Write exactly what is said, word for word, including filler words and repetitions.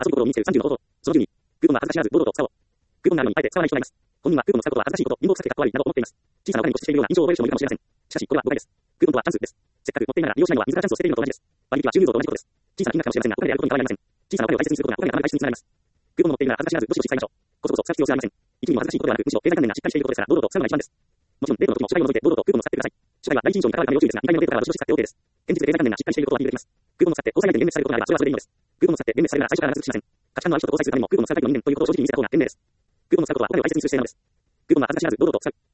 遊び心を身につけるさんじゅうの方法。そのじゅうに、クーポンは恥ずかしがらず堂々と使おう。クーポンがあるのにあえて使わない人がいます。本人はクーポンを使うことは恥ずかしいこと、貧乏くさくてかっこ悪いなど思っています。小さなお金に固執しているような印象を覚える人もいるかもしれません。しかし、これは誤解です。クーポンとはチャンスです。せっかく持っているなら利用しないのは自らチャンスを捨てているのと同じです。割引は収入増と同じことです。小さな金額かもしれませんが、お金でやることに変わりありません。小さなお金を大切にすることがお金が貯まる体質につながります。クーポンを持っているなら恥ずかしがらずどしどし使いましょう。こそこそ使う必要性はありません。生きるにも恥ずかしいことではなく、むしろ経済関連がしっかりしていることですから、堂々と使うのが一番です。もちろん、デートの時も主題を除いて堂々とクーポンを使ってください。主題は第一印象に関わるため要注意ですが、にかいめのデートからはどしどし使って OK です。現実経済関連がしっかりしていることは理由できます。クーポンを使って交際相手に幻滅されることがあれば、それはそれでいいのです。クーポンを使って幻滅されるなら最初から長続きしません。価値観のある人と交際するためにも、クーポンを使うタイプの人間ということを正直に見せた方が賢明です。クーポンを使うことはお金を大切にする姿勢なのです。クーポンは恥ずかしがらず堂々と使う。